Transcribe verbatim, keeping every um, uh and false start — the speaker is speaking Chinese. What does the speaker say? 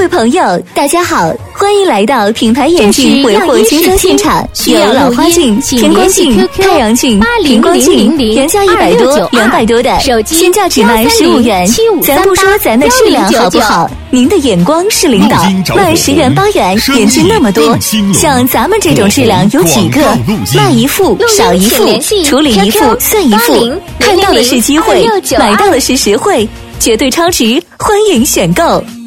位朋友，大家好，欢迎来到品牌眼镜维护轻松现场，有老花镜、天光镜、太阳镜、平光镜，原价一百多、两百多的，现价只卖十五元。咱不说咱的质量好不好，您的眼光是领导，卖十元八元，眼镜那么多，像咱们这种质量有几个？卖一副少一副，处理一副算一副，看到的是机会，买到的是实惠，绝对超值，欢迎选购。